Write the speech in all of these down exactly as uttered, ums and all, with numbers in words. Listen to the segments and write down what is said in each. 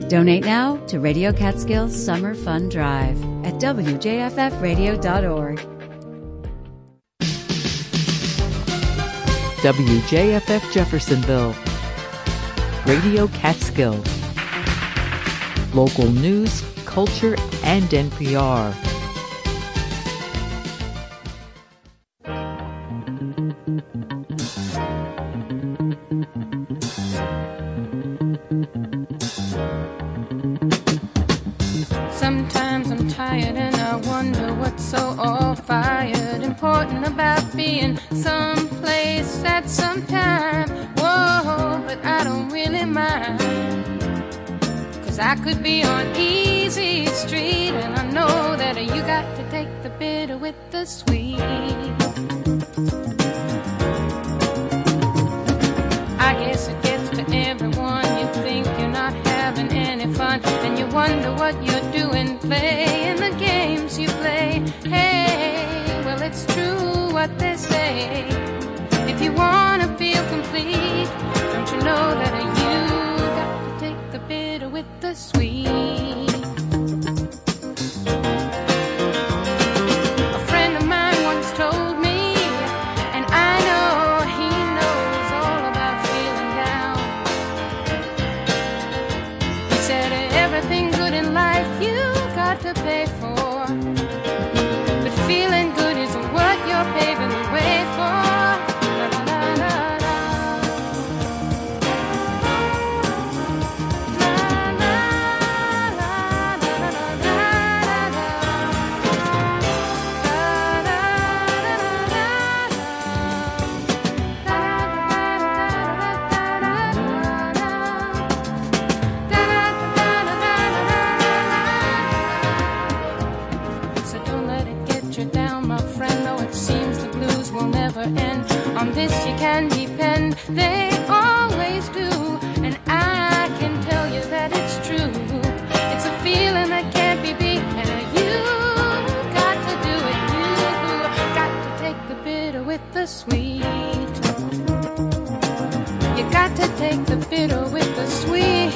Donate now to Radio Catskills Summer Fun Drive at W J F F radio dot org. W J F F Jeffersonville, Radio Catskill, local news, culture, and N P R. Sometimes I'm tired and I wonder what's so all-fired important about being someplace at some time. Whoa, but I don't really mind, 'cause I could be on easy street, and I know that you got to take the bitter with the sweet. I guess it gets to everyone. You think you're not having any fun, and you wonder what you're doing, playing the games you play. Hey, well, it's true what they say. If you want to feel complete, don't you know that you got to take the bitter with the sweet. A friend of mine once told me, and I know he knows all about feeling down. He said everything good in life you got to pay for, but feeling good isn't what you're paving the way for. And on this you can depend, they always do, and I can tell you that it's true. It's a feeling that can't be beat, and you got to do it. You got to take the bitter with the sweet. You got to take the bitter with the sweet.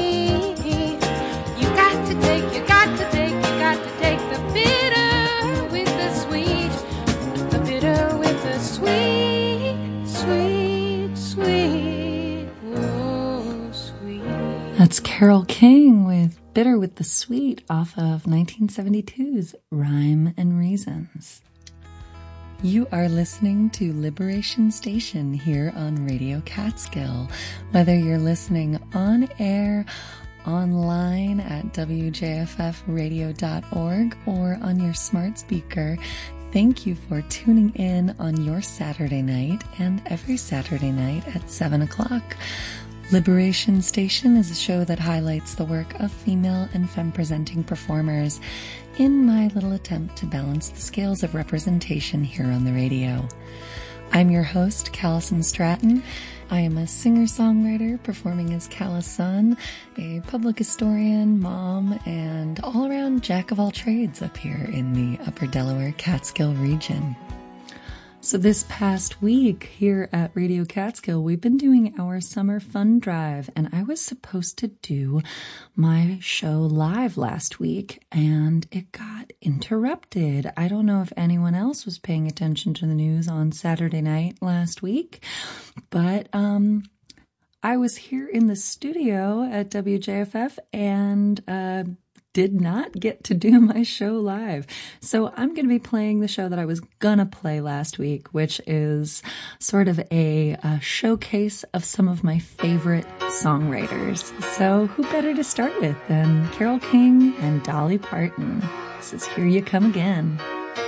You got to take, you got to take, you got to take the bitter with the sweet. The bitter with the sweet, sweet, sweet, oh, sweet. That's Carole King with Bitter with the Sweet off of nineteen seventy-two's Rhyme and Reasons. You are listening to Liberation Station here on Radio Catskill. Whether you're listening on air, online at W J F F radio dot org, or on your smart speaker, thank you for tuning in on your Saturday night and every Saturday night at seven o'clock. Liberation Station is a show that highlights the work of female and femme-presenting performers in my little attempt to balance the scales of representation here on the radio. I'm your host, Callison Stratton. I am a singer-songwriter performing as Calla Sun, a public historian, mom, and all-around jack of all trades up here in the Upper Delaware Catskill region. So this past week here at Radio Catskill, we've been doing our summer fun drive, and I was supposed to do my show live last week, and it got interrupted. I don't know if anyone else was paying attention to the news on Saturday night last week, but um, I was here in the studio at W J F F and uh did not get to do my show live. So I'm going to be playing the show that I was going to play last week, which is sort of a, a showcase of some of my favorite songwriters. So who better to start with than Carole King and Dolly Parton? This is Here You Come Again.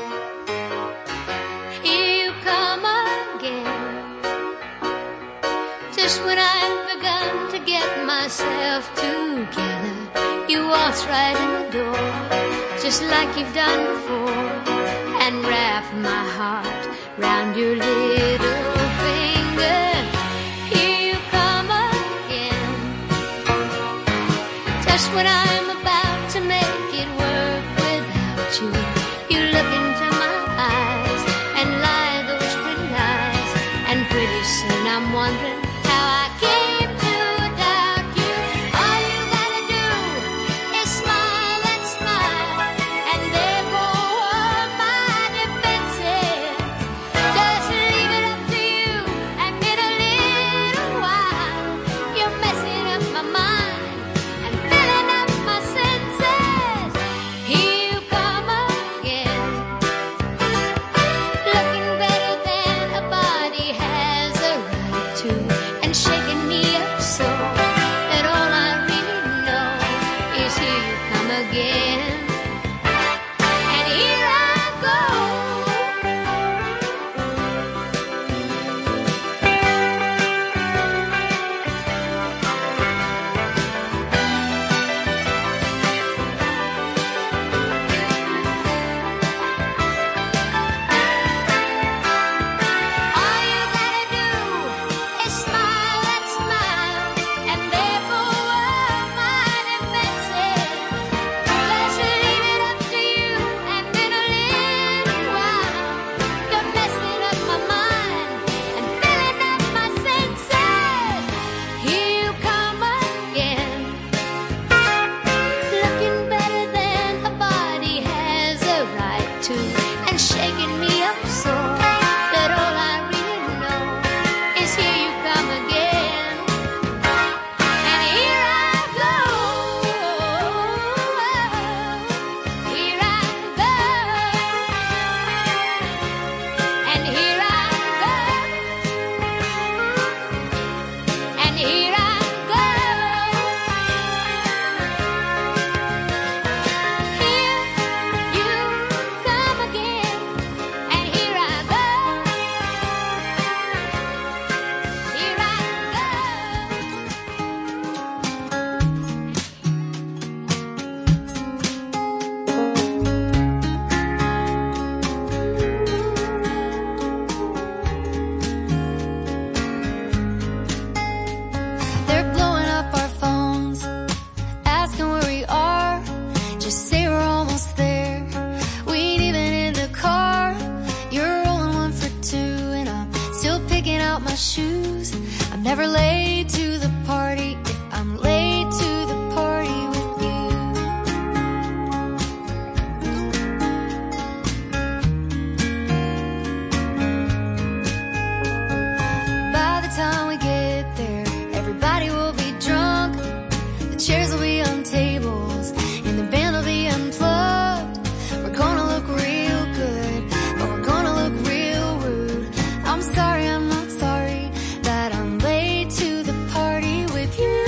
Here you come again, just when I've begun to get myself together. You waltz right in the door, just like you've done before, and wrap my heart round your little finger. Here you come again, just when I'm about to make it work without you. You look into my eyes and lie those pretty lies, and pretty soon I'm wondering how I came to doubt you. All you gotta do never late to the party if I'm late to the party with you. By the time we get there, everybody will be drunk. The chairs will be on tables and the band will be unplugged. We're gonna look real good, but we're gonna look real rude. I'm sorry, I'm not sorry that I'm late to the party with you.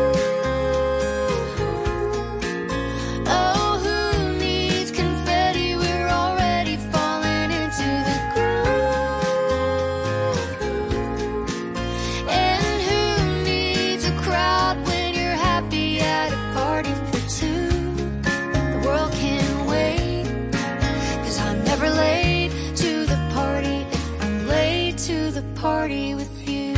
Oh, who needs confetti? We're already falling into the groove. And who needs a crowd when you're happy at a party for two? The world can wait, 'cause I'm never late to the party if I'm late to the party with you.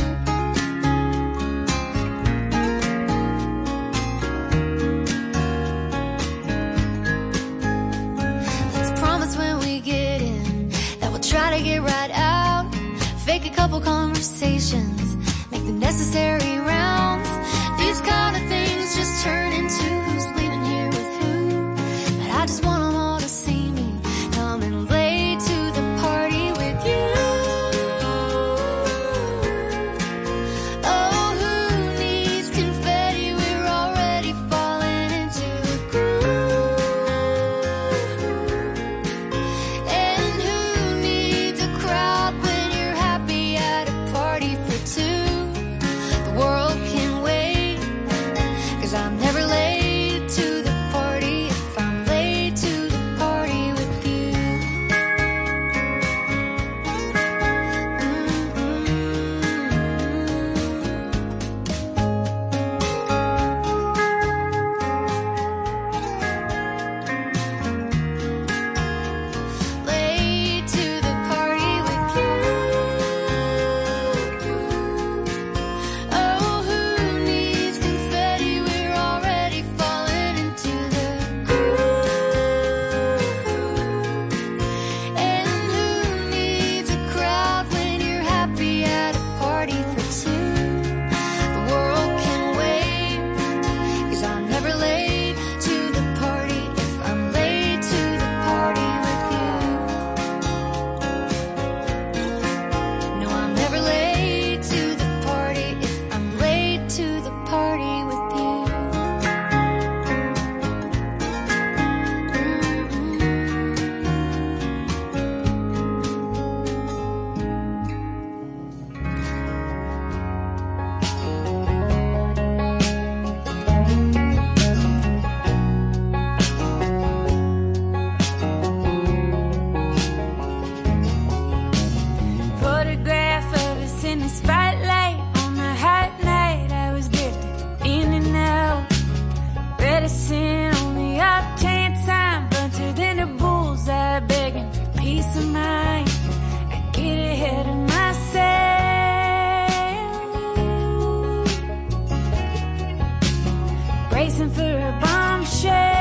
Let's promise when we get in that we'll try to get right out, fake a couple conversations, make the necessary rounds. These kind of things just turn into who's leaving here with who. But I just want them all to see me coming late to the party with you. Oh, who needs confetti? We're already falling into the groove. And who needs a crowd when you're happy at a party for two? The world can wait, 'cause I'm never late to the party if I'm late to the party with you. Late to the party with you. Oh, who needs confetti? We're already falling into the groove. And who needs a crowd when you're happy at a party for two? The world can wait, 'cause I'm never late to the party if I'm late to the party with you. No, I'm never late to the party if I'm late to the party with you. Photograph of us in the spotlight on a hot night. I was drifting in and out, reticent on the off chance I'm bunted in a bullseye, begging for peace of mind. I get ahead of myself, bracing for a bombshell.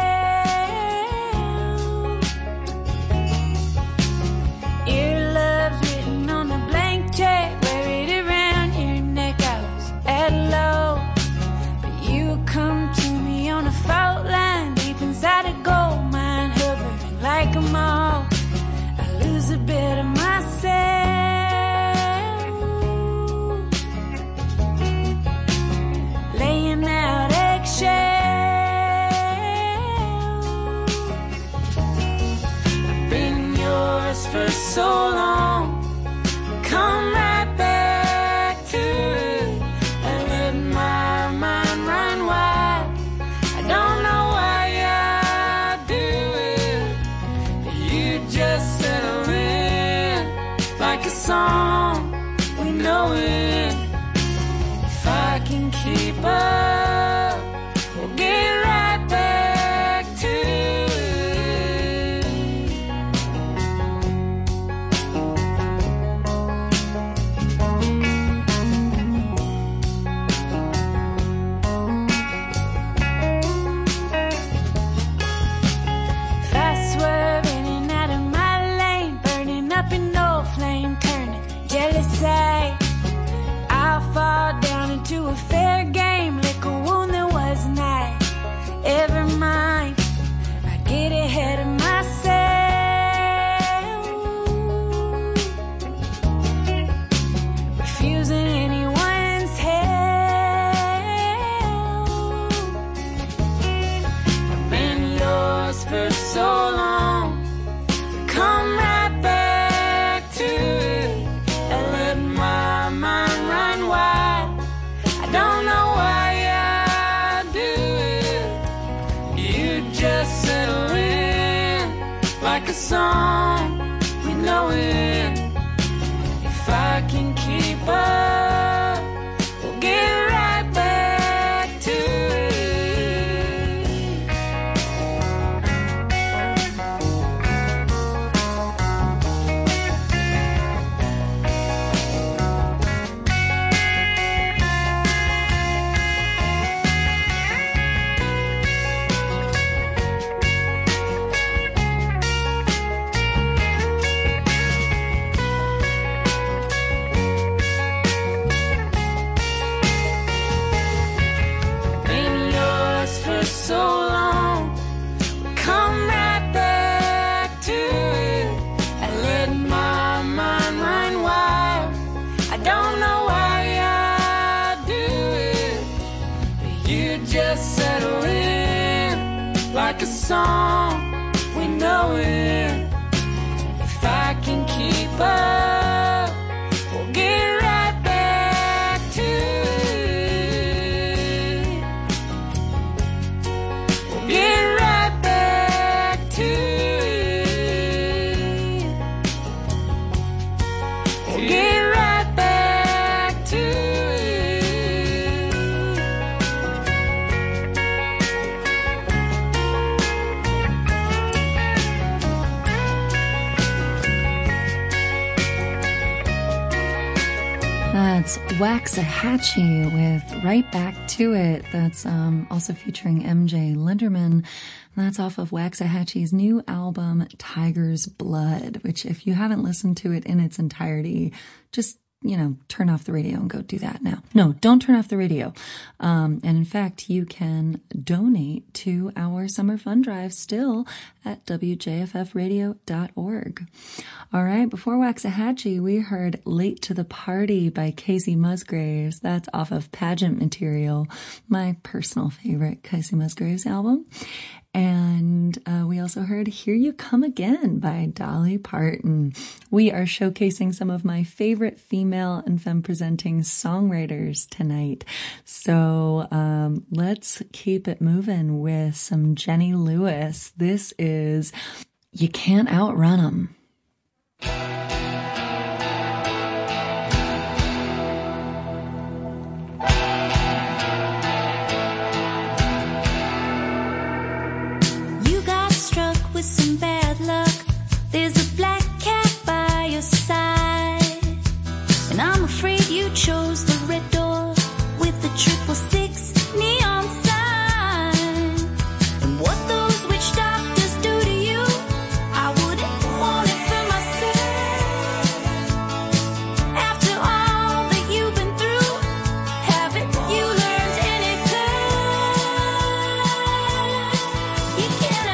Your love's written on a blank check, wear it around your neck. I was at a low, but you come to me on a fault line, deep inside a gold mine, hovering like a moth. I lose a bit of myself, laying out eggshells. I've been yours for so long, come right back to it. I let my mind run wild. I don't know why I do it, but you just settle in like a song we know it. If I can keep up, we'll get right back to it. jealous eye. I'll fall like a song, we know it. If I can keep up, we'll get right back to it. So long, we'll come right back to it. I let my mind run wild. I don't know why I do it, but you just settle in like a song, we know it. If I can keep up, we'll get right back to it. Get right back to it. We'll get right back to it. That's Waxahachie with Right Back to It. That's um, also featuring M J Linderman. That's off of Waxahachie's new album, Tiger's Blood, which if you haven't listened to it in its entirety, just, you know, turn off the radio and go do that now. No, don't turn off the radio. Um, and in fact, you can donate to our Summer Fun Drive still at W J F F radio dot org. All right, before Waxahachie, we heard Late to the Party by Casey Musgraves. That's off of Pageant Material, my personal favorite Casey Musgraves album. And uh, we also heard Here You Come Again by Dolly Parton. We are showcasing some of my favorite female and femme-presenting songwriters tonight. So um, let's keep it moving with some Jenny Lewis. This is You Can't Outrun 'Em. With some bad luck, there's a black cat by your side, and I'm afraid you chose the red door with the triple six neon sign. And what those witch doctors do to you, I wouldn't want it for myself. After all that you've been through, haven't you learned anything? You can't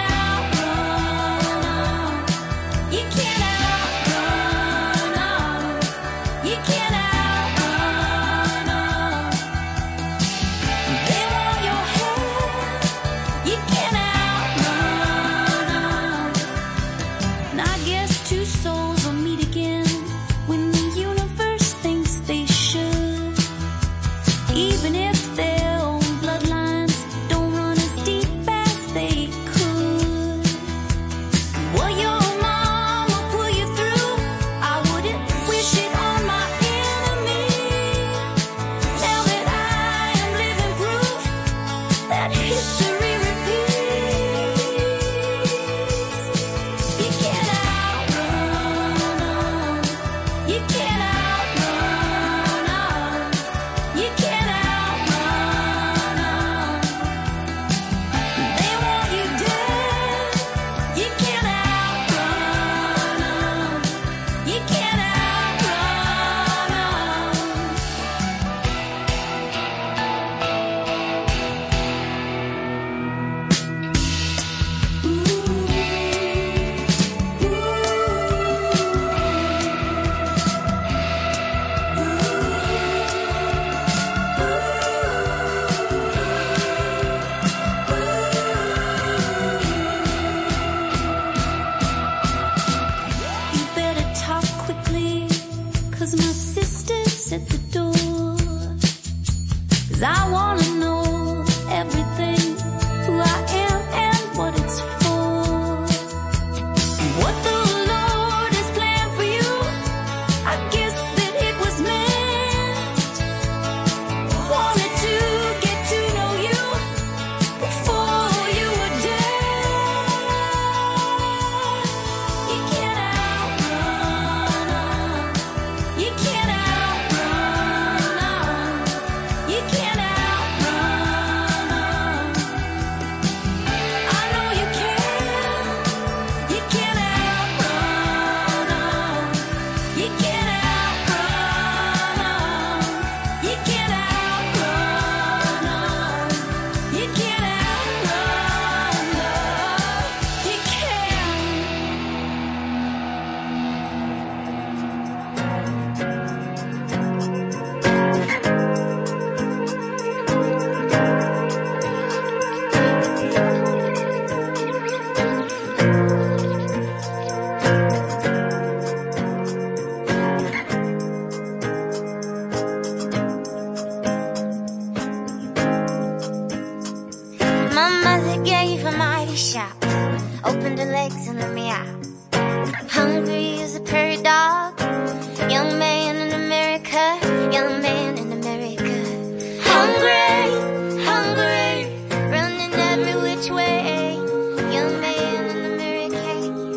outrun, you can't outrun, you can't outrun. They want your head, you can't outrun. And I guess two souls will meet again when the universe thinks they should, even if their own bloodlines don't run as deep as they could. What your mama put you through, I wouldn't wish it on my enemy. Now that I am living proof that history repeats, you can't outrun, you can't outrun, you can't outrun. They want you dead, you can't outrun, you can't outrun. the mighty shout, opened her legs and let me out. Hungry as a prairie dog, young man in America, young man in America. Hungry, hungry, running every which way, young man in America.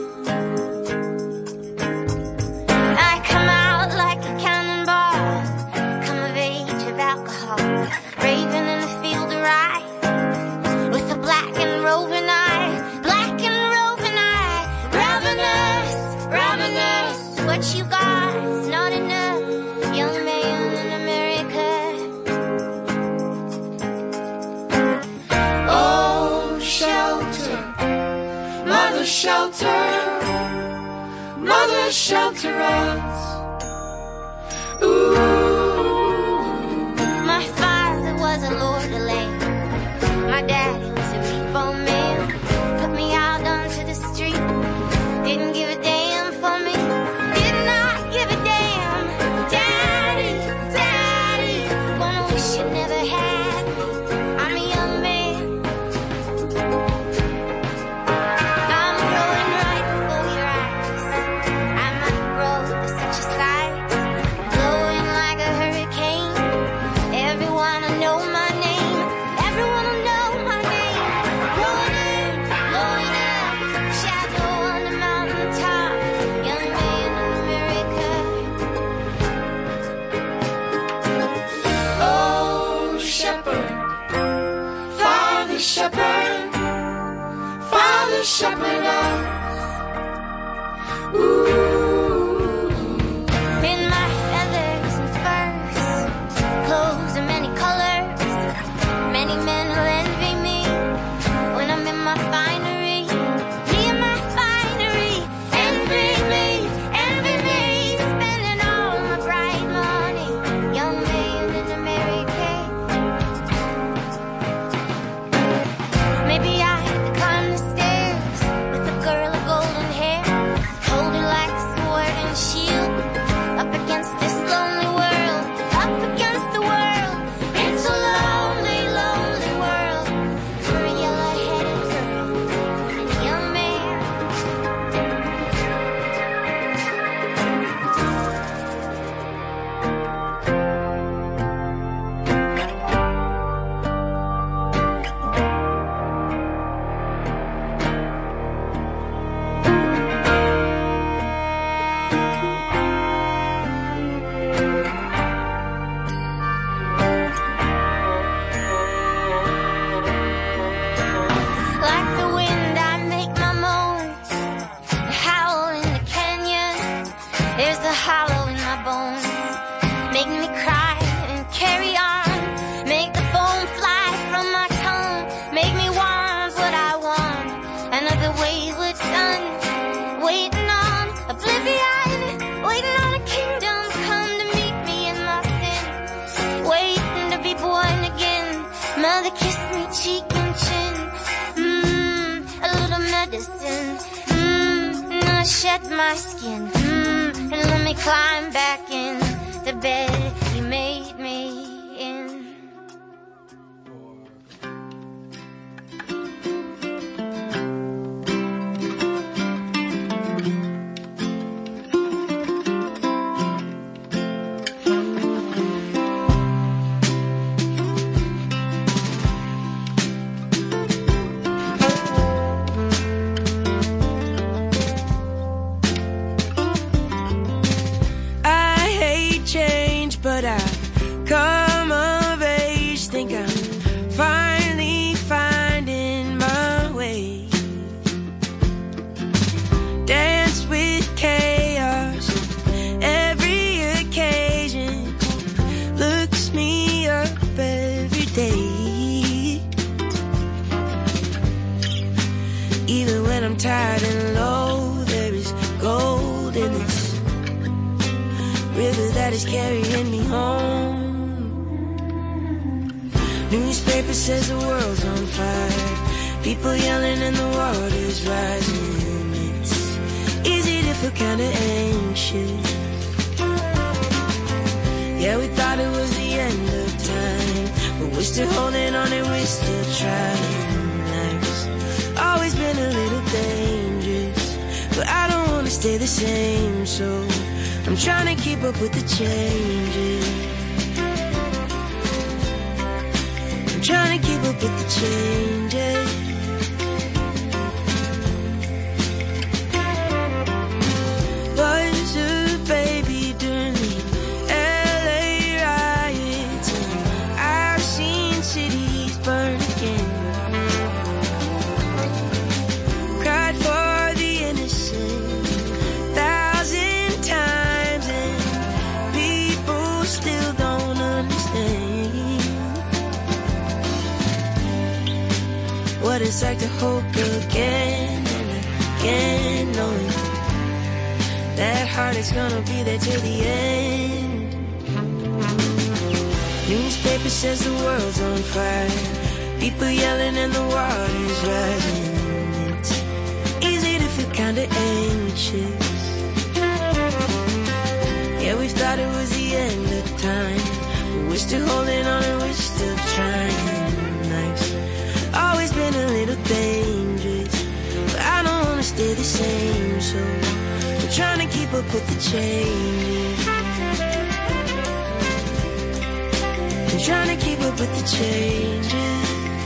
I come out like a cannonball, come of age of alcohol, raving in a field of rye, with a black and roving eye, black and roving eye, ravenous, ravenous, what you got is not enough, young man in America. Oh, shelter, mother shelter, mother shelter us. Ooh. My father was a Lord of Land, my daddy was a repo man, put me out onto the street, didn't give a damn for me, did not give a damn. Daddy, daddy, gonna wish you never had me. I'm a young man, I'm growing right before your eyes. I might grow to such a size, blowing like a hurricane. Everyone will know my name, everyone will know my name. Growing in, blowing up, shadow on the mountain top, young man in America. Oh, shepherd, father shepherd, father shepherd us. Ooh. In my feathers and furs, clothes of many colors, many men will envy me when I'm in my finery, me and my finery. Envy me, envy me, spending all my bright money, young man in America. Maybe I had to climb the stairs with a girl of golden hair, hold her like a sword and shield, up against this lonely world, up against the world. It's a lonely, lonely world for a yellow-headed girl and a young man. Like the wind, I make my moans, the howl in the canyon. There's a hollow in my bones, make me cry and carry on, make the foam fly from my tongue, make me want what I want. Another wayward son, waiting on oblivion, waiting on a kingdom come to meet me in my sin, waiting to be born again. Mother kiss me cheek and chin, mmm, a little medicine, mmm, and I shed my skin, mmm, and let me climb back in the bed you made me in. I hate change, but I come of age, think I'm finally finding my way. Dance with chaos on every occasion, looks me up every day. Even when I'm tired and low, there is gold in this river that is carrying me home. Newspaper says the world's on fire, people yelling and the water's rising. It's easy to feel kinda anxious. Yeah, we thought it was the end of time, but we're still holding on and we're still trying. Life's always been a little dangerous, but I don't wanna stay the same, so I'm trying to keep up with the changes. I'm trying to keep up with the changes. Was a baby during the L A riots, and I've seen cities burn again. Cried for the innocent thousand times, and people still don't understand what it's like to hope again and again, knowing that heart is gonna be there till the end. Newspaper says the world's on fire, people yelling and the water's rising. It's easy to feel kinda anxious. Yeah, we thought it was the end of time, but we're still holding on and we're still trying. Life's always been a little dangerous, but I don't wanna stay the same, so I'm trying to keep up with the changes. I'm trying to keep up with the changes.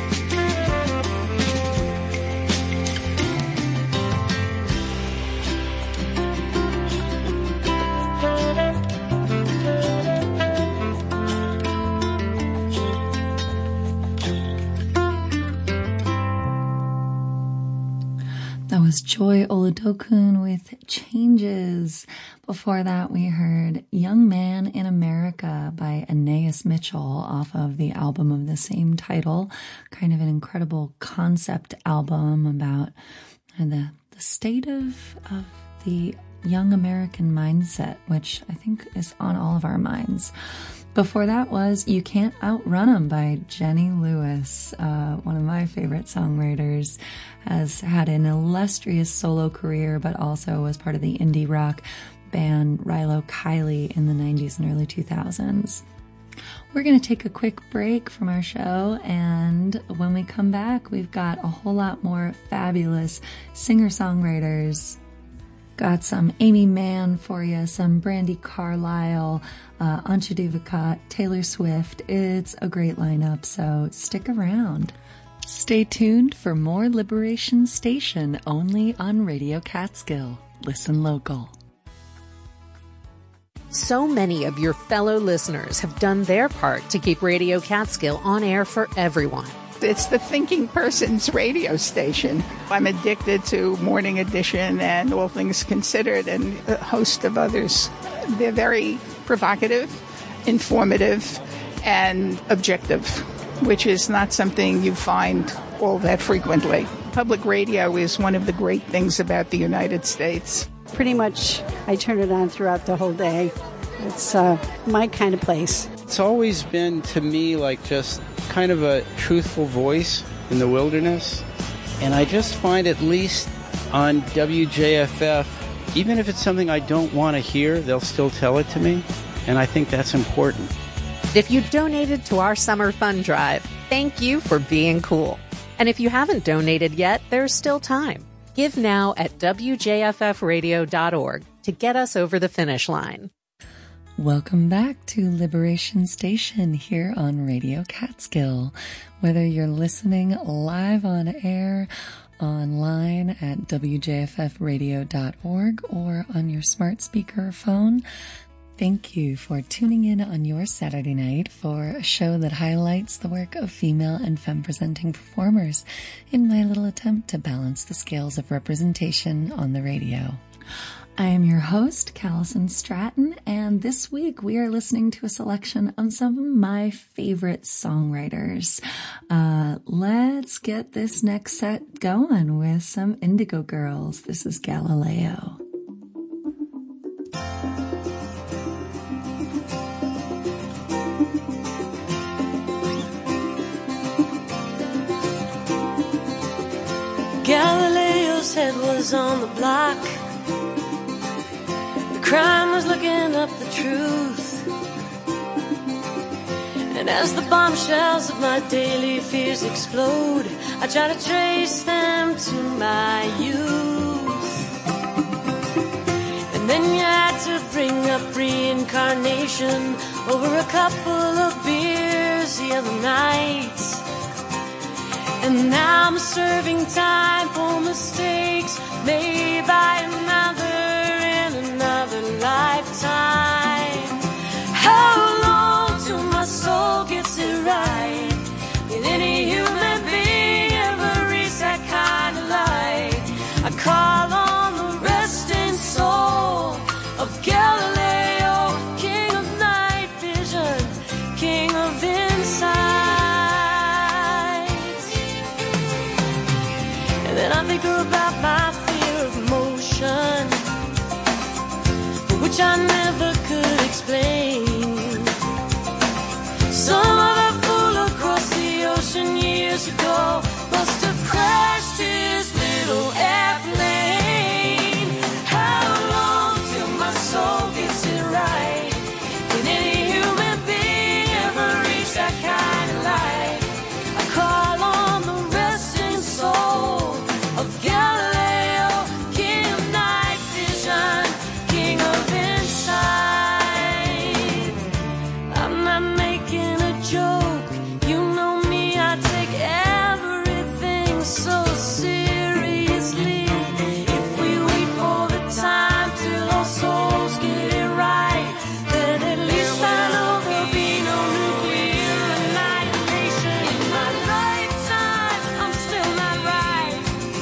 That was Joy Oladokun with Changes. Before that, we heard Young Man in America by Anais Mitchell off of the album of the same title. Kind of an incredible concept album about the, the state of, of the young American mindset, which I think is on all of our minds. Before that was You Can't Outrun 'Em by Jenny Lewis, uh, one of my favorite songwriters, has had an illustrious solo career, but also was part of the indie rock band Rilo Kiley in the nineties and early two thousands. We're going to take a quick break from our show, and when we come back, we've got a whole lot more fabulous singer-songwriters. Got some Amy Mann for you, some Brandi Carlile, uh, Ansha Devkat, Taylor Swift. It's a great lineup, so stick around. Stay tuned for more Liberation Station only on Radio Catskill. Listen local. So many of your fellow listeners have done their part to keep Radio Catskill on air for everyone. It's the thinking person's radio station. I'm addicted to Morning Edition and All Things Considered and a host of others. They're very provocative, informative, and objective, which is not something you find all that frequently. Public radio is one of the great things about the United States. Pretty much I turn it on throughout the whole day. It's uh, my kind of place. It's always been, to me, like just kind of a truthful voice in the wilderness. And I just find, at least on W J F F, even if it's something I don't want to hear, they'll still tell it to me. And I think that's important. If you donated to our summer fund drive, thank you for being cool. And if you haven't donated yet, there's still time. Give now at W J F F radio dot org to get us over the finish line. Welcome back to Liberation Station here on Radio Catskill. Whether you're listening live on air, online at W J F F radio dot org, or on your smart speaker or phone, thank you for tuning in on your Saturday night for a show that highlights the work of female and femme-presenting performers in my little attempt to balance the scales of representation on the radio. I am your host, Callison Stratton, and this week we are listening to a selection of some of my favorite songwriters. Uh, let's get this next set going with some Indigo Girls. This is Galileo. Galileo's head was on the block. Crime was looking up the truth. And as the bombshells of my daily fears explode, I try to trace them to my youth. And then you had to bring up reincarnation over a couple of beers the other night. And now I'm serving time for mistakes made by another in another lifetime. How long till my soul gets it right? Will any human being ever reach that kind of light? I call on the resting soul of Galileo, king of night vision, king of insight. And then I think about my fear of motion, which I never could explain. Some other fool across the ocean years ago must have crashed his little airplane. How long till my soul gets it right? Can any human being ever reach that kind of light? I call on the resting soul of Galileo, king of night vision, king of insight. I'm not making a joke. You know me, I take everything so seriously. If we wait for the time till our souls get it right, then at least I know there'll be no nuclear annihilation. In my lifetime, I'm still not right.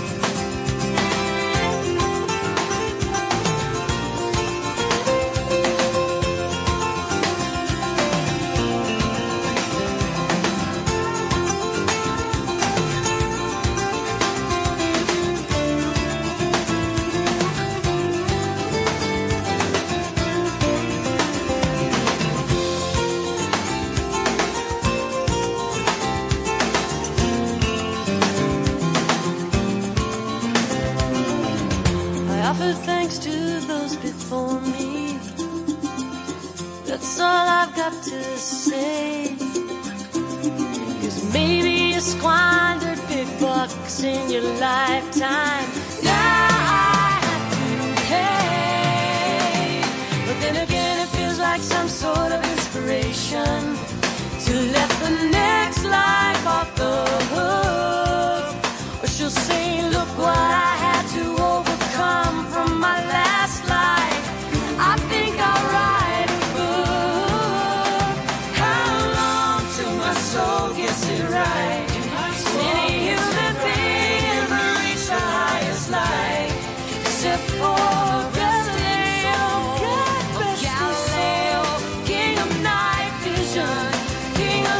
I offer thanks to those before me. That's all I've got to say. 'Cause maybe you squandered big bucks in your lifetime. Now I have to pay. But then again, it feels like some sort of inspiration to let the next life off the hook. Or she'll say, look what I had to overcome from my last life. I think I'll write a book. How long till my soul gets it right? Can any human being ever reach the highest light? Except for Galileo, of Galileo, king of night vision, king of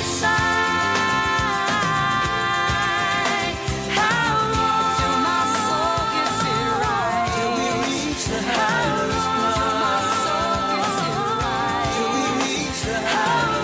insight. How long till my soul gets it right? Till we reach the highest light. How long till my soul gets it right? Till we reach the highest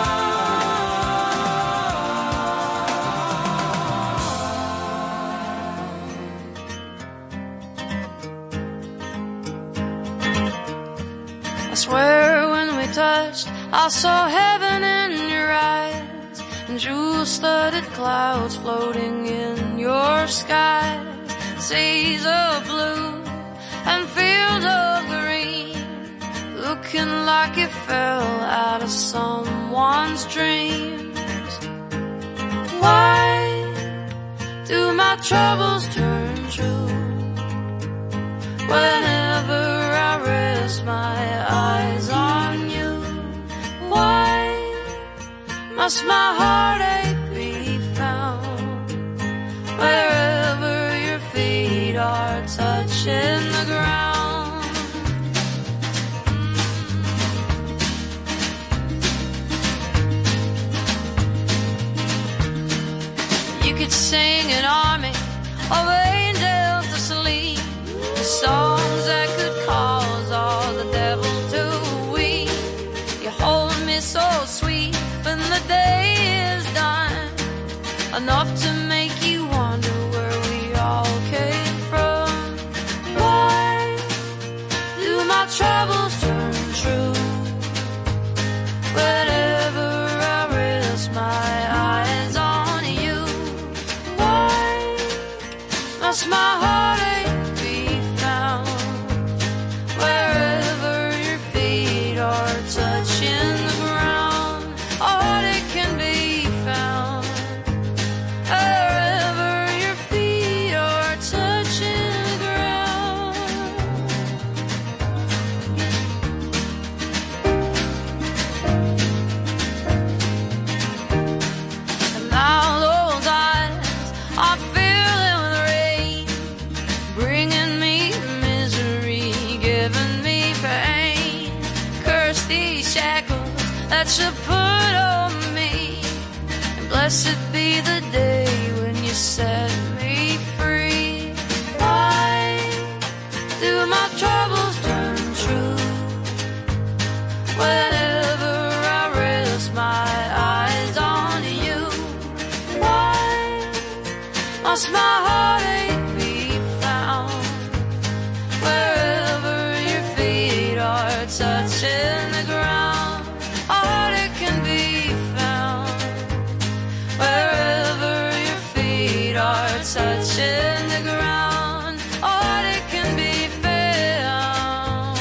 I swear when we touched, I saw heaven in your eyes, and jewel-studded clouds floating in your skies, seas of blue and fields of green, looking like it fell out of someone's dreams. Why do my troubles turn true whenever I rest my eyes on you? Why must my heartache be found wherever your feet are touching the ground? You could sing an army of angels to sleep, the songs that could cause all the devil to weep. You hold me so sweet when the day is done, enough to make you wonder where we all came from. Why do my troubles turn true whenever I rest my eyes on you? Must my heartache be found wherever your feet are touching the ground? Heartache can be found wherever your feet are touching the ground. And now those eyes are filling with rain, bringing me misery, giving me pain. Curse these shackles that you put on me, and blessed be the day when you set me free. Why do my troubles turn true whenever I rest my eyes on you? Why must my heartache be found wherever your feet are touching the ground? Heartache can be found wherever your feet are touching the ground. Heartache can be found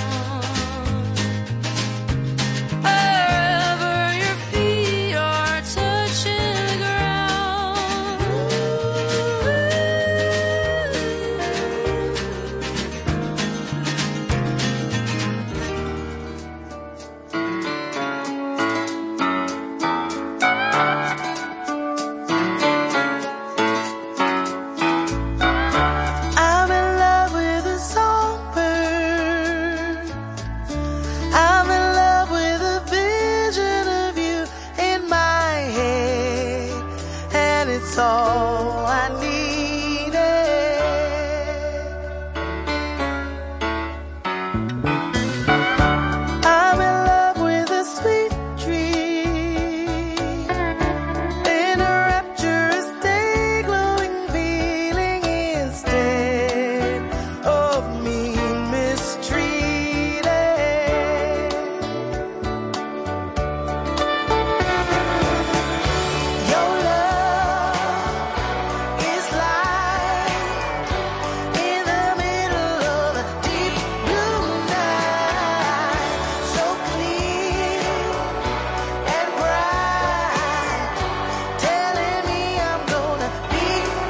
wherever your feet are touching the ground. I'm in love with a songbird. I'm in love with a vision of you in my head, and it's all I needed. I'm in love with a sweet dream, in a rapturous day, glowing feeling instead of me mistreated. Your love is light in the middle of a deep blue night, so clear and bright, telling me I'm gonna be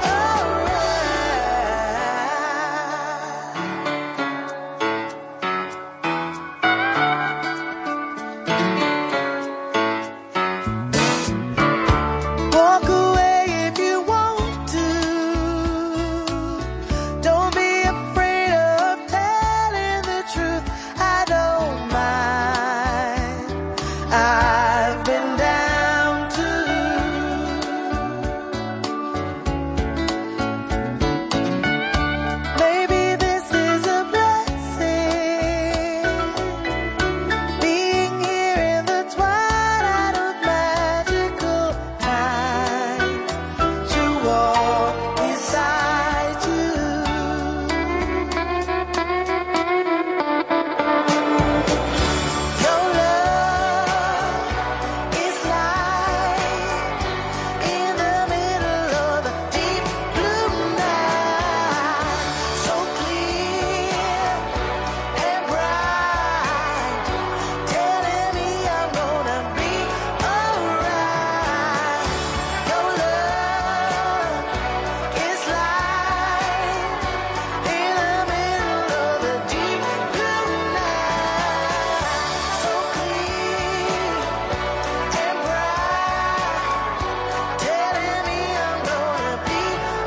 alright. Walk away if you want to. Don't be afraid of telling the truth. I don't mind. I've been down too. Maybe this is a blessing, being here in the twilight of magical time, to walk beside you. Your love is light in the middle of a deep blue night, so clear and bright, telling me I'm gonna be alright. Your love is light in the middle of the deep blue night, so clear and bright, telling me I'm gonna be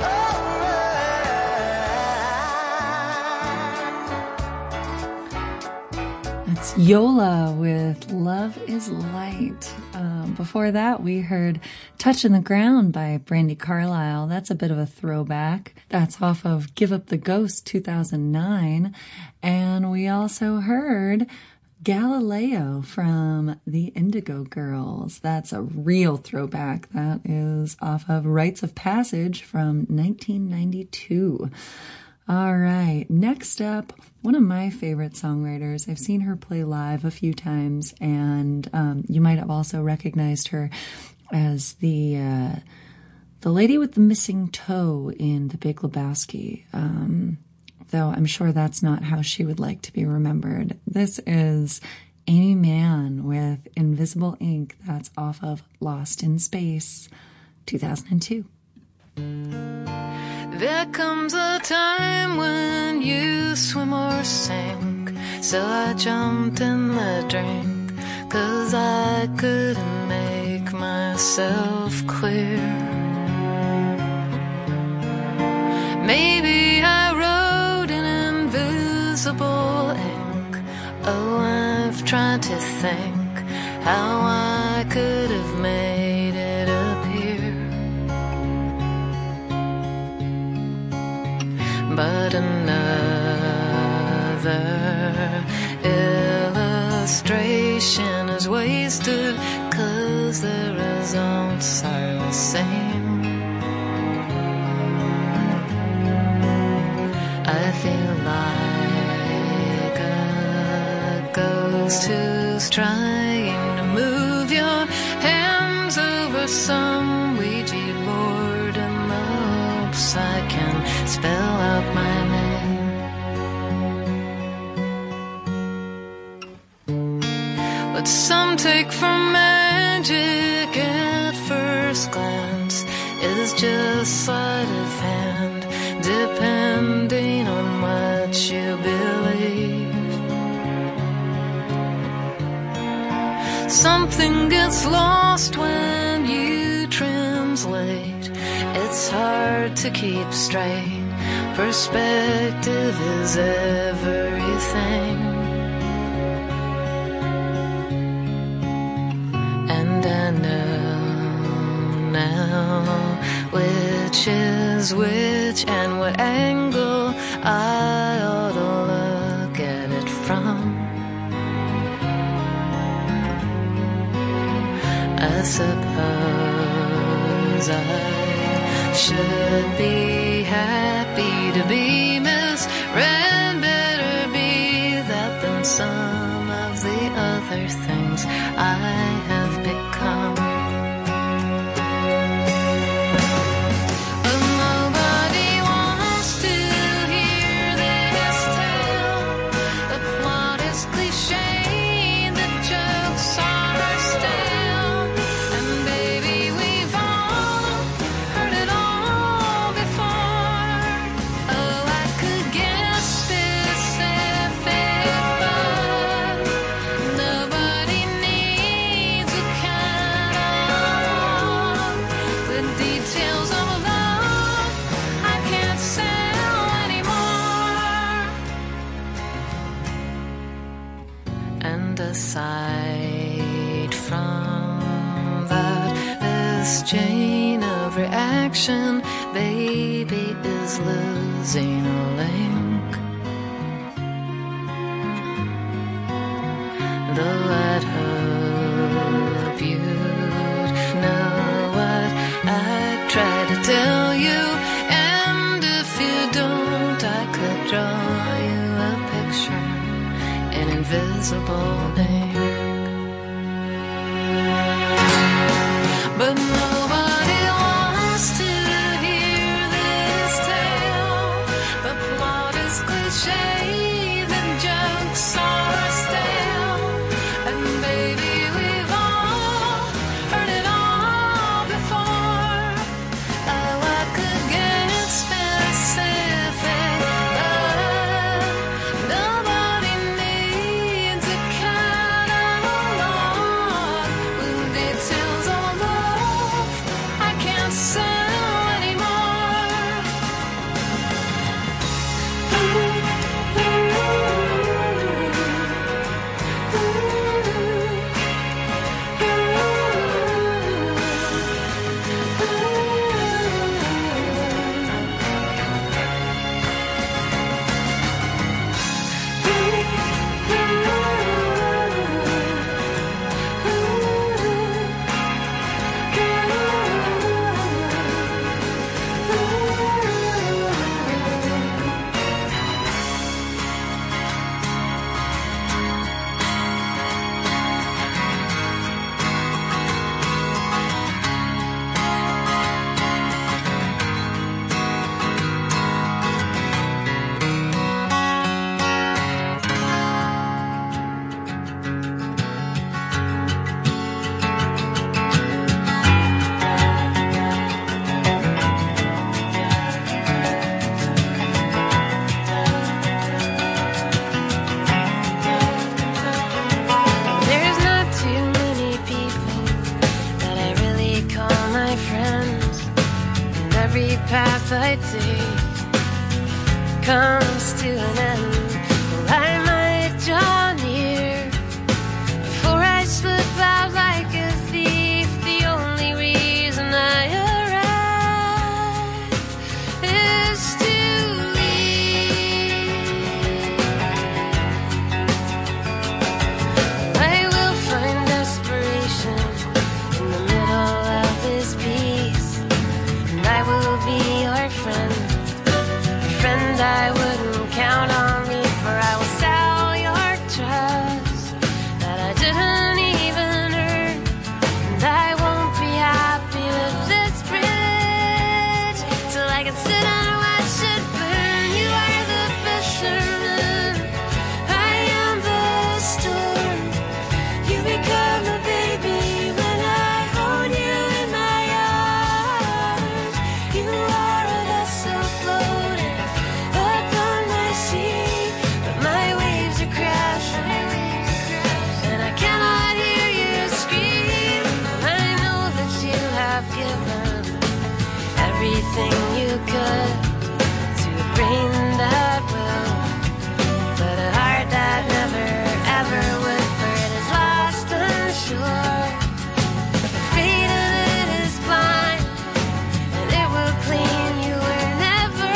alright. That's Yola with Love is Light. Um, before that, we heard Touching the Ground by Brandi Carlile. That's a bit of a throwback. That's off of Give Up the Ghost two thousand nine. And we also heard Galileo from the Indigo Girls. That's a real throwback. That is off of Rites of Passage from nineteen ninety-two. All right, next up, one of my favorite songwriters. I've seen her play live a few times, and um, you might have also recognized her as the uh, the lady with the missing toe in The Big Lebowski, um, though I'm sure that's not how she would like to be remembered. This is Amy Mann with Invisible Ink. That's off of Lost in Space, two thousand two. There comes a time when you swim or sink, so I jumped in the drink, 'cause I couldn't make myself clear. Maybe I wrote in invisible ink. Oh, I've tried to think how I could have made it appear. But another illustration is wasted, 'cause the results are the same. I feel like a ghost who's trying to move your hands over some Ouija board in the hopes I can spell out my name. What some take for magic at first glance is just sleight of hand, depending on what you believe. Something gets lost when you translate. It's hard to keep straight. Perspective is everything. And I know now which is which and what angle I ought to look at it from. I suppose I should be happy to be misread. Better be that than some of the other things I have become. Aside from that, this chain of reaction, baby, is losing a link. Though I'd hope you'd know what I try to tell you, and if you don't, I could draw you a picture in invisible ink. But nobody wants to hear this tale. The plot is cliche, the jokes are stale, and baby, we've all heard it all before. Oh, I could get specific, but nobody needs a kind eternity comes to an end, well, I might draw near before I slip out like a thief. The only reason I arrive is to leave. I will find desperation in the middle of this peace, and I will be your friend. Friend, I wouldn't count on me, for I will sell your trust that I didn't even earn, and I won't be happy with this bridge till I can sit and watch it burn. You are the fisherman, I am the storm. You become a baby when I hold you in my arms. You are a vessel floating upon my sea, but my waves are crashing, and I cannot hear you scream. I know that you have given everything you could to a brain that will, but a heart that never ever would, for it is lost unsure. The fate of it is blind, and it will claim you were never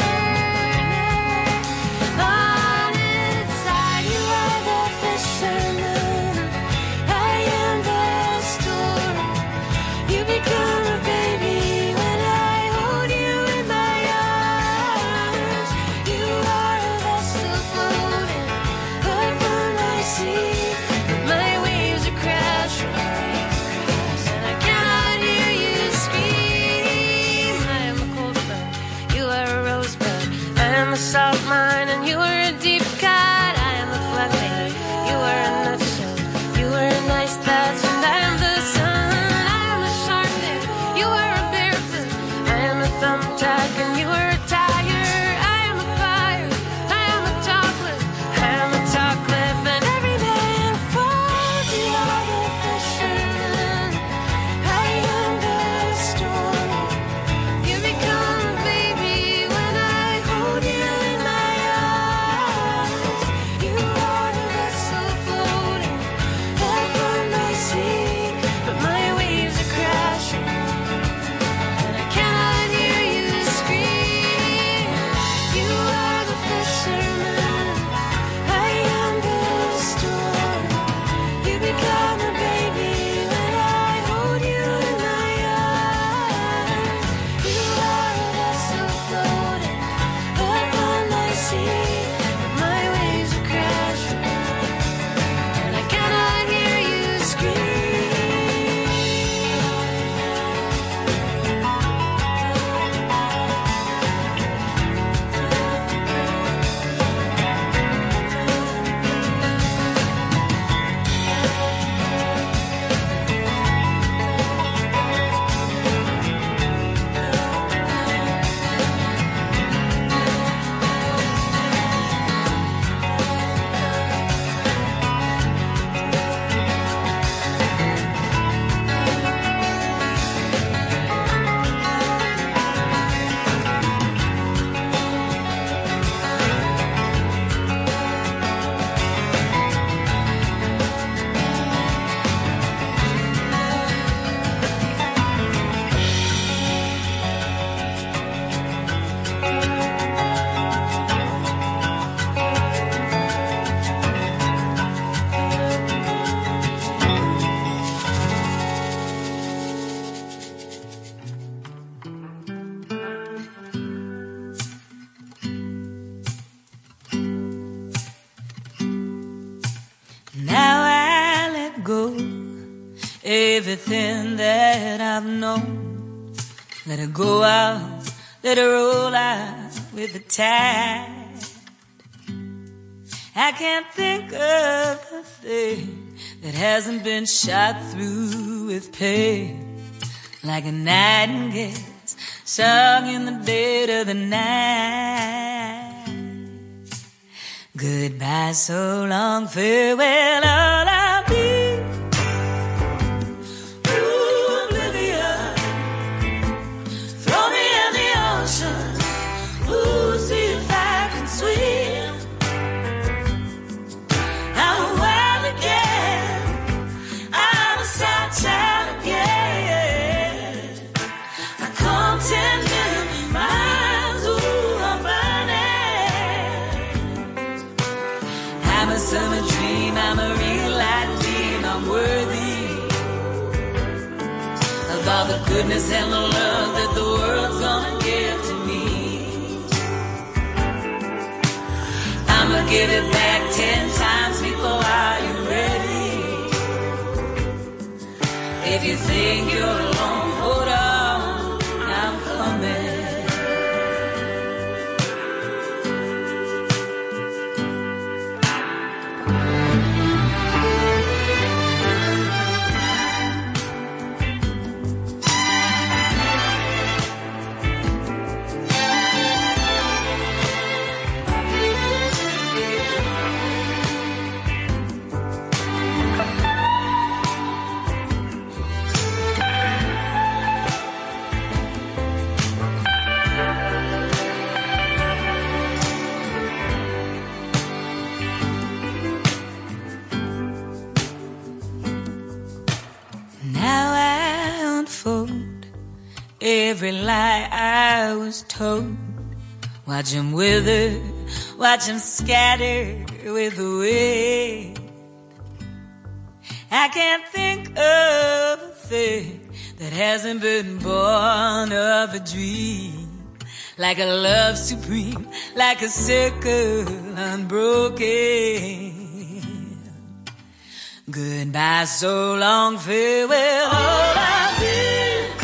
on its side. You are the fisherman, I am the storm. You become a baby when I hold you in my arms. You are a vessel floating upon my sea, but my waves are crashing, and I cannot hear you scream. I am a cold stone, you are a rosebud. I am a salt mine, and you are a deep cut. I am a floodgate, you are a nutshell. You are a nice touch, and I am the sun. I am a shark fin, you are a barefoot. I am a thumbtack, and you are a tire. I am a fire, I am a chocolate. I am a top cliff, and every man falls. You are the fisherman, I am the storm. You become a baby when I hold you in my arms. You are a vessel floating upon my sea, but my waves are crashing, and I cannot hear you scream. You are the fisherman, I am the storm. You become a baby when I hold you in my arms. You are a vessel floating upon my sea, but my waves are crashing, and I cannot hear you scream. Now I let go everything that I've known. Let it go out, let it roll out with the tide. I can't think of a thing that hasn't been shot through with pain, like a nightingale sung in the dead of the night. Goodbye, so long, farewell, all I'll be. Through oblivion, throw me in the ocean, all the goodness and the love that the world's gonna give to me. I'ma give it back ten times before. Are you ready? If you think you're alone, hold on, I'm coming. Every lie I was told, watch him wither, watch him scatter with the wind. I can't think of a thing that hasn't been born of a dream, like a love supreme, like a circle unbroken. Goodbye, so long, farewell, all I've been.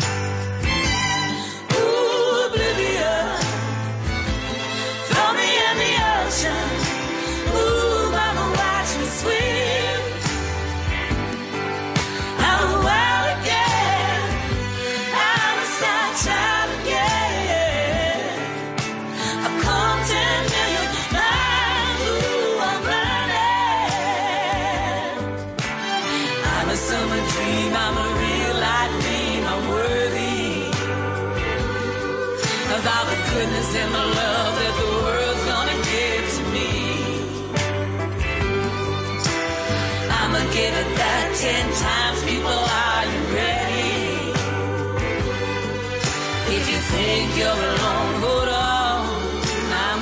Goodness and the love that the world's gonna give to me. I'ma give it that ten times, people, are you ready? If you think you're alone, hold on, I'm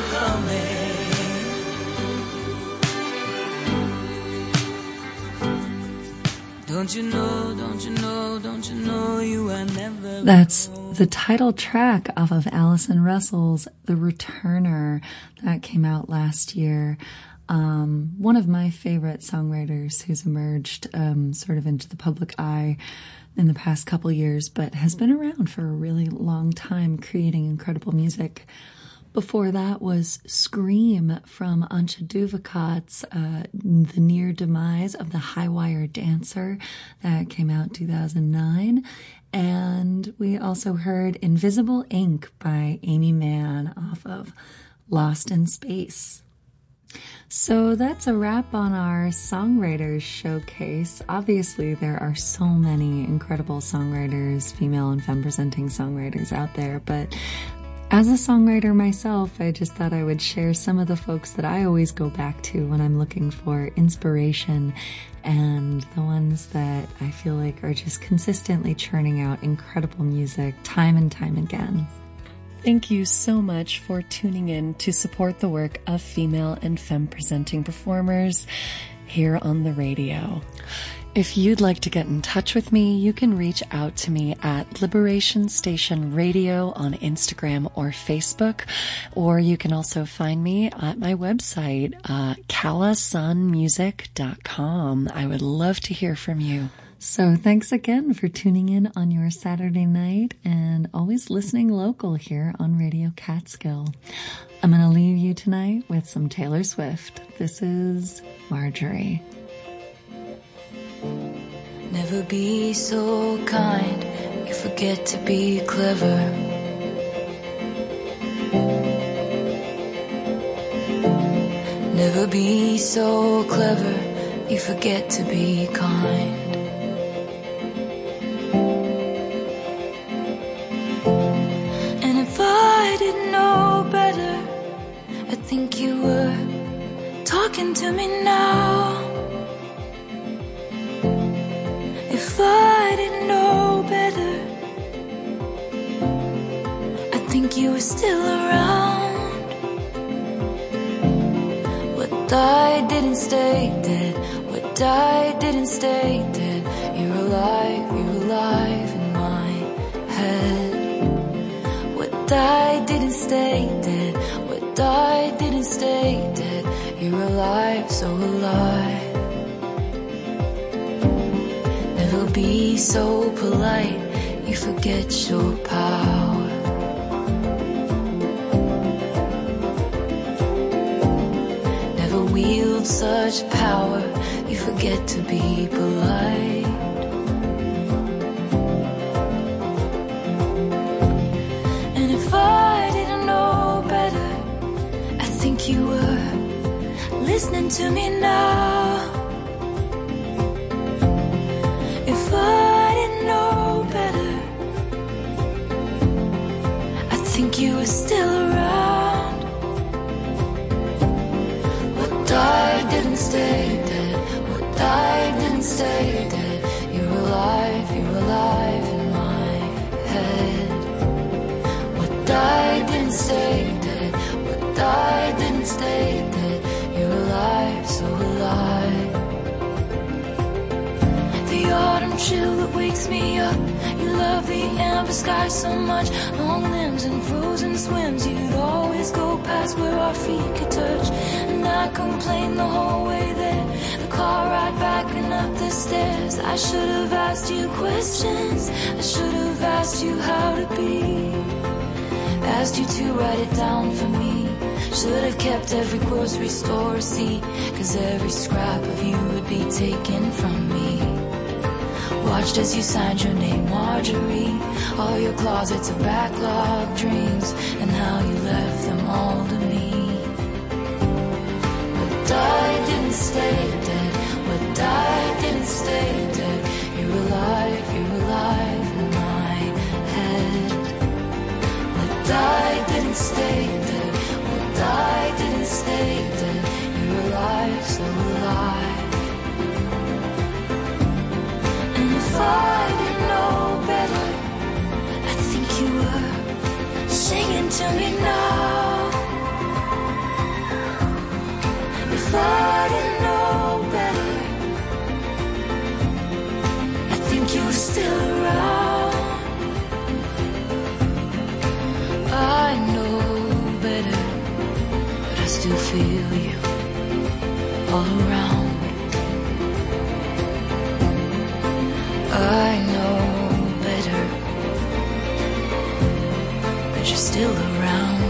coming. Don't you know, don't you know, don't you know you are never. That's the title track off of Allison Russell's The Returner that came out last year. Um, one of my favorite songwriters who's emerged um, sort of into the public eye in the past couple years, but has been around for a really long time creating incredible music. Before that was Scream from Antje Duvakat's uh, The Near Demise of the High Wire Dancer that came out in two thousand nine. And we also heard Invisible Ink by Amy Mann off of Lost in Space. So that's a wrap on our Songwriters Showcase. Obviously, there are so many incredible songwriters, female and femme-presenting songwriters out there, but as a songwriter myself, I just thought I would share some of the folks that I always go back to when I'm looking for inspiration, and the ones that I feel like are just consistently churning out incredible music time and time again. Thank you so much for tuning in to support the work of female and femme-presenting performers here on the radio. If you'd like to get in touch with me, you can reach out to me at Liberation Station Radio on Instagram or Facebook, or you can also find me at my website, uh, cala sun music dot com. I would love to hear from you. So thanks again for tuning in on your Saturday night and always listening local here on Radio Catskill. I'm going to leave you tonight with some Taylor Swift. This is Marjorie. Never be so kind, you forget to be clever. Never be so clever, you forget to be kind. And if I didn't know better, I think you were talking to me now. If I didn't know better, I think you were still around. What died didn't stay dead. What died didn't stay dead. You're alive, you're alive in my life so alive. Never be so polite, you forget your power. Never wield such power, you forget to be polite. And if I didn't know better, I think you were listening to me now. If I didn't know better, I think you were still around. What died didn't stay dead. What died didn't stay dead. You're alive, you're alive in my head. What died didn't stay dead. What died didn't stay dead. You're alive, so alive. The autumn chill that wakes me up. You love the amber sky so much. Long limbs and frozen swims. You'd always go past where our feet could touch. And I complained the whole way there. The car ride back and up the stairs. I should have asked you questions. I should have asked you how to be. Asked you to write it down for me. Should have kept every grocery store receipt, 'cause every scrap of you would be taken from me. Watched as you signed your name, Marjorie. All your closets of backlog dreams, and how you left them all to me. What died didn't stay dead. What died didn't stay dead. You're alive, you're alive in my head. What died didn't stay dead. What died didn't stay dead. You're alive, so alive. And if I didn't know better, I think you were singing to me now. If I didn't know better, I think you were still around. I know better, but I still feel you all around. I know better, but you're still around.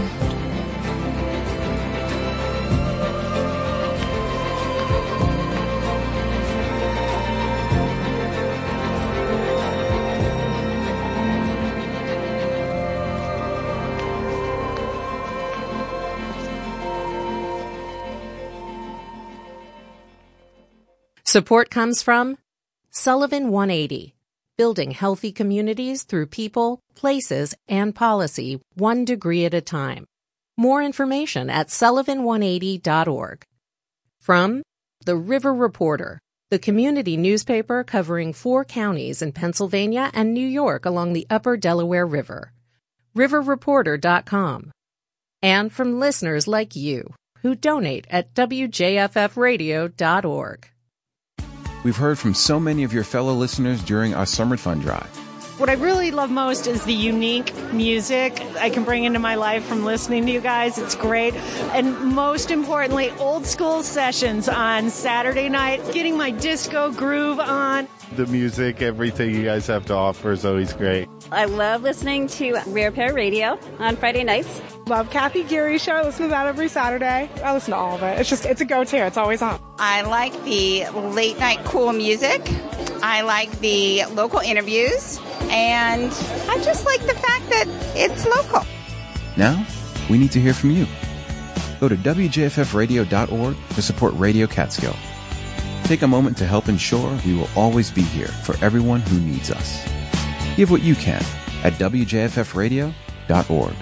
Support comes from Sullivan one eighty, building healthy communities through people, places, and policy, one degree at a time. More information at sullivan one eighty dot org. From The River Reporter, the community newspaper covering four counties in Pennsylvania and New York along the upper Delaware River. river reporter dot com. And from listeners like you, who donate at w j f f radio dot org. We've heard from so many of your fellow listeners during our Summer Fun Drive. What I really love most is the unique music I can bring into my life from listening to you guys. It's great. And most importantly, old school sessions on Saturday night, getting my disco groove on. The music, everything you guys have to offer is always great. I love listening to Rare Pair Radio on Friday nights. Love Kathy Geary show. I listen to that every Saturday. I listen to all of it. It's just, it's a go-to. It's always on. I like the late night cool music. I like the local interviews. And I just like the fact that it's local. Now, we need to hear from you. Go to w j f f radio dot org to support Radio Catskill. Take a moment to help ensure we will always be here for everyone who needs us. Give what you can at w j f f radio dot org.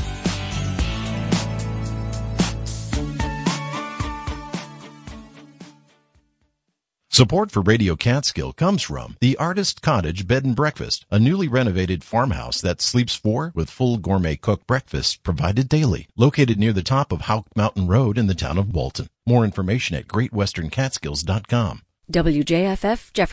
Support for Radio Catskill comes from the Artist Cottage Bed and Breakfast, a newly renovated farmhouse that sleeps four with full gourmet cooked breakfasts provided daily. Located near the top of Houck Mountain Road in the town of Walton. More information at great western catskills dot com. W J F F Jefferson.